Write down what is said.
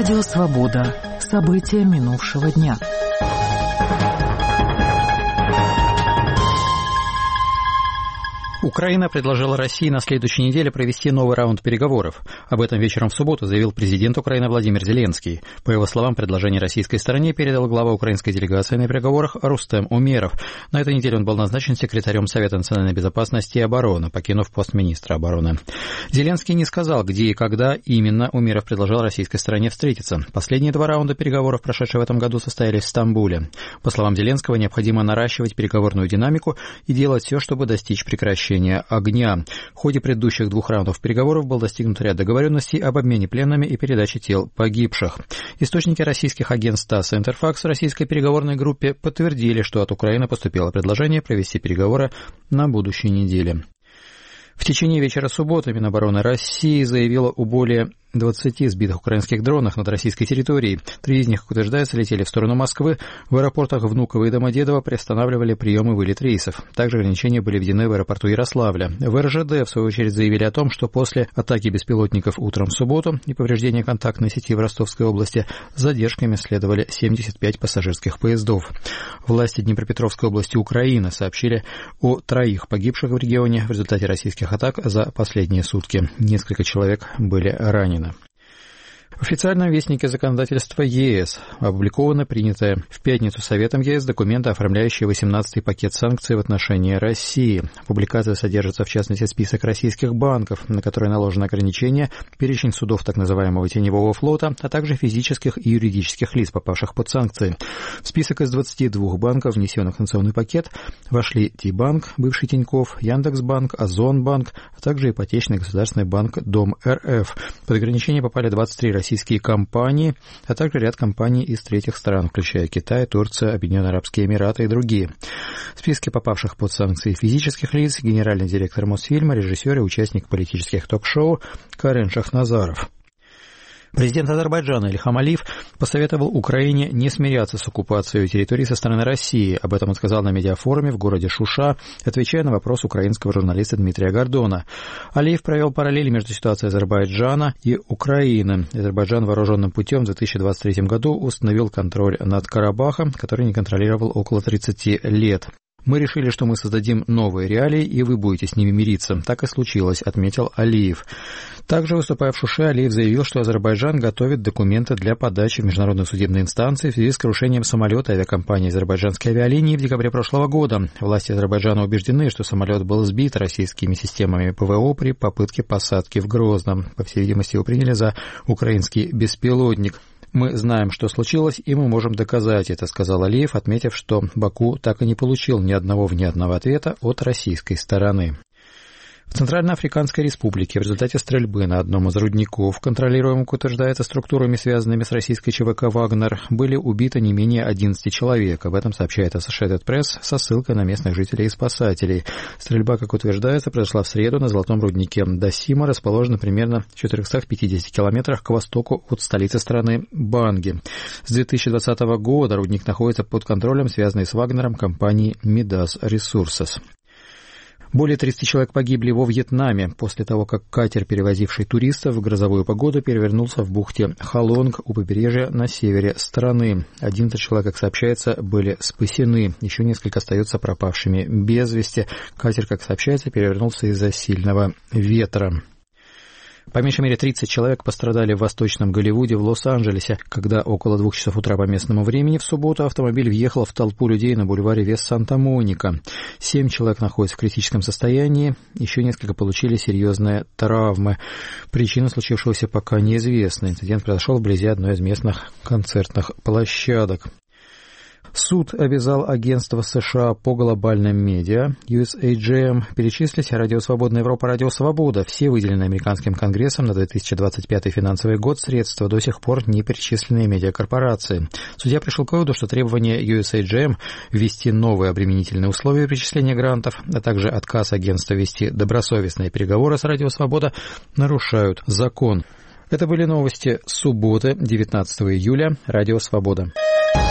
Радио «Свобода». События минувшего дня. Украина предложила России на следующей неделе провести новый раунд переговоров. Об этом вечером в субботу заявил президент Украины Владимир Зеленский. По его словам, предложение российской стороне передал глава украинской делегации на переговорах Рустем Умеров. На этой неделе он был назначен секретарем Совета национальной безопасности и обороны, покинув пост министра обороны. Зеленский не сказал, где и когда именно Умеров предложил российской стороне встретиться. Последние два раунда переговоров, прошедшие в этом году, состоялись в Стамбуле. По словам Зеленского, необходимо наращивать переговорную динамику и делать все, чтобы достичь прекращения огня. В ходе предыдущих двух раундов переговоров был достигнут ряд договоренностей об обмене пленными и передаче тел погибших. Источники российских агентств ТАСС и Интерфакс в российской переговорной группе подтвердили, что от Украины поступило предложение провести переговоры на будущей неделе. В течение вечера субботы Минобороны России заявила о более 20 сбитых украинских дронах над российской территорией. 3 из них, как утверждается, летели в сторону Москвы. В аэропортах Внуково и Домодедово приостанавливали прием и вылет рейсов. Также ограничения были введены в аэропорту Ярославля. В РЖД, в свою очередь, заявили о том, что после атаки беспилотников утром в субботу и повреждения контактной сети в Ростовской области с задержками следовали 75 пассажирских поездов. Власти Днепропетровской области Украины сообщили о 3 погибших в регионе в результате российских атак за последние сутки. Несколько человек были ранены. В официальном вестнике законодательства ЕС опубликовано принятое в пятницу Советом ЕС документы, оформляющие 18-й пакет санкций в отношении России. В публикации содержится, в частности, список российских банков, на которые наложено ограничение, перечень судов так называемого теневого флота, а также физических и юридических лиц, попавших под санкции. В список из 22 банков, внесенных в санкционный пакет, вошли Ти-банк, бывший Тинькофф, Яндекс.Банк, Озонбанк, а также ипотечный государственный банк Дом РФ. Под ограничение попали 23 российские компании, а также ряд компаний из третьих стран, включая Китай, Турция, Объединенные Арабские Эмираты и другие. В списке попавших под санкции физических лиц генеральный директор Мосфильма, режиссер и участник политических ток-шоу Карен Шахназаров. Президент Азербайджана Ильхам Алиев посоветовал Украине не смиряться с оккупацией территории со стороны России. Об этом он сказал на медиафоруме в городе Шуша, отвечая на вопрос украинского журналиста Дмитрия Гордона. Алиев провел параллели между ситуацией Азербайджана и Украины. Азербайджан вооруженным путем в 2023 году установил контроль над Карабахом, который не контролировал около 30 лет. «Мы решили, что мы создадим новые реалии, и вы будете с ними мириться. Так и случилось», — отметил Алиев. Также, выступая в Шуше, Алиев заявил, что Азербайджан готовит документы для подачи в международную судебную инстанцию в связи с крушением самолета авиакомпании «Азербайджанские авиалинии» в декабре прошлого года. Власти Азербайджана убеждены, что самолет был сбит российскими системами ПВО при попытке посадки в Грозном. По всей видимости, его приняли за украинский беспилотник. «Мы знаем, что случилось, и мы можем доказать это», — сказал Алиев, отметив, что Баку так и не получил ни одного внятного ответа от российской стороны. В Центральноафриканской Республике в результате стрельбы на одном из рудников, контролируемых, утверждается, структурами, связанными с российской ЧВК «Вагнер», были убиты не менее 11 человек. Об этом сообщает Associated Press со ссылкой на местных жителей и спасателей. Стрельба, как утверждается, произошла в среду на золотом руднике Дасима, расположенном примерно в 450 километрах к востоку от столицы страны Банги. С 2020 года рудник находится под контролем связанной с «Вагнером» компании Midas Resources. Более 30 человек погибли во Вьетнаме после того, как катер, перевозивший туристов в грозовую погоду, перевернулся в бухте Халонг у побережья на севере страны. 11 человек, как сообщается, были спасены. Еще несколько остаются пропавшими без вести. Катер, как сообщается, перевернулся из-за сильного ветра. По меньшей мере 30 человек пострадали в Восточном Голливуде в Лос-Анджелесе, когда около 2 часов утра по местному времени в субботу автомобиль въехал в толпу людей на бульваре Вест Санта-Моника. 7 человек находятся в критическом состоянии, еще несколько получили серьезные травмы. Причина случившегося пока неизвестна. Инцидент произошел вблизи одной из местных концертных площадок. Суд обязал агентство США по глобальным медиа USAGM перечислить Радио Свободная Европа, Радио Свобода. Все выделенные американским Конгрессом на 2025 финансовый год средства до сих пор не перечисленные медиакорпорации. Судья пришел к выводу, что требование USAGM ввести новые обременительные условия перечисления грантов, а также отказ агентства вести добросовестные переговоры с Радио Свобода нарушают закон. Это были новости субботы, 19 июля. Радио Свобода.